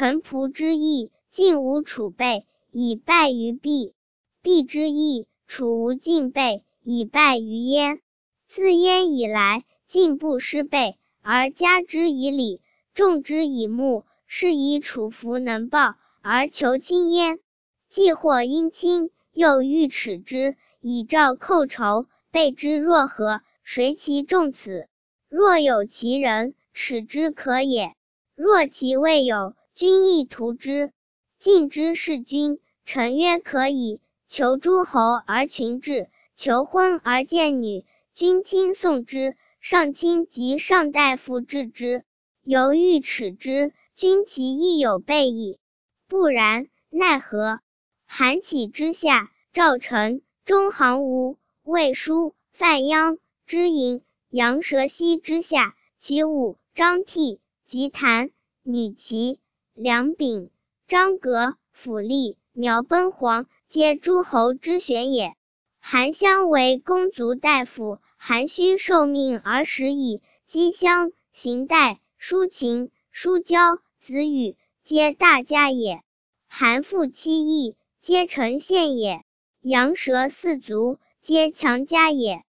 臣仆之义，尽无储备，以败于弊。弊之义，储无尽备，以败于焉。自焉以来，进不失备，而加之以礼，重之以木，是以储服能报，而求亲焉。既或姻亲，又欲耻之，以召寇仇，备之若何？谁其重此？若有其人，耻之可也；若其未有，君亦图之。晋之弑君，臣曰可以。求诸侯而群至，求婚而见女，君亲送之，上卿及上大夫治之。犹欲耻之，君其亦有备矣。不然，奈何？韩起之下，赵成、中行吴、魏书、范鞅、之营、杨蛇溪之下，齐武、张悌、及谭、吕齐、梁秉、张革、符吏、苗奔黄，皆诸侯之选也。韩相为公族大夫，韩须受命而食矣。姬襄、邢代、叔秦、叔交、子羽，皆大家也。韩父妻义，皆臣献也。杨蛇四族，皆强家也。